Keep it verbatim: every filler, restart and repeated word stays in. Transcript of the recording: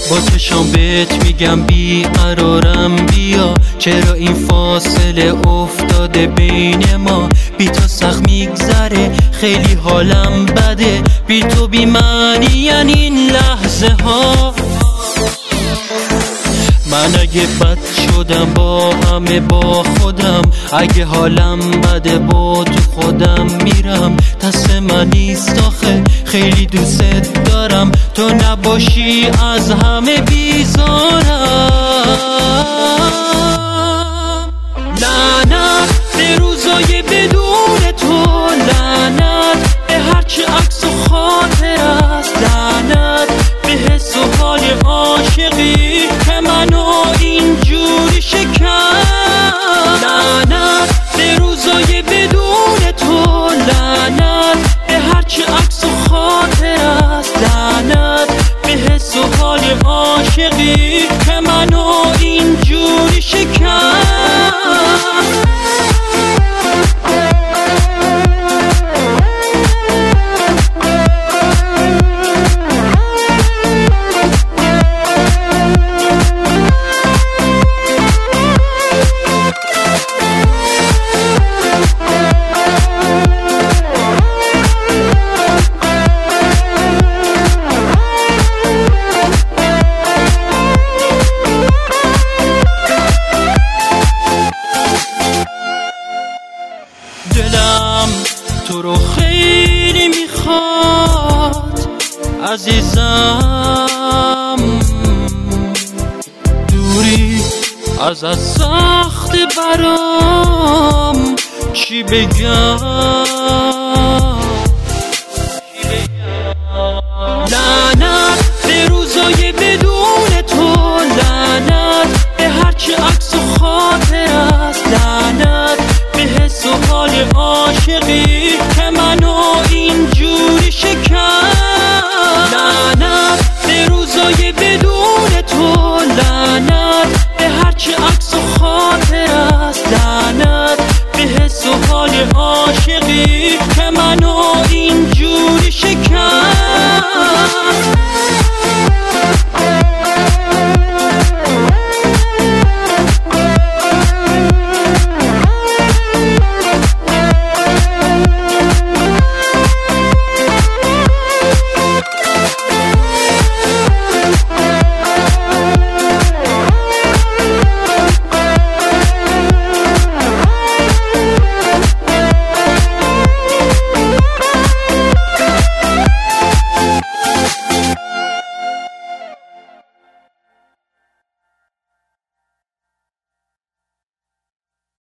با چشام بهت میگم بی قرارم بیا، چرا این فاصله افتاده بین ما؟ بی تو سخت میگذره خیلی حالم بده، بی تو بی معنی این لحظه ها. من اگه بد شدم با همه با خودم، اگه حالم بده با تو خودم میرم. دست من نیست آخه خیلی دوست دارم، تو نباشی از همه بیزارم. لعنت به روزای بدون تو، لعنت به هرچی عکس و خاطر است، لعنت به حس و حال عاشقی که منو اینجوری شکست. لعنت به روزای بدون تو، لعنت به هرچی عکس و خاطر است، لعنت به حس و حال عاشقی که منو اینجوری شکست. دلم تو رو خیلی میخواد عزیزم، دوری ازت سخت برام چی بگم.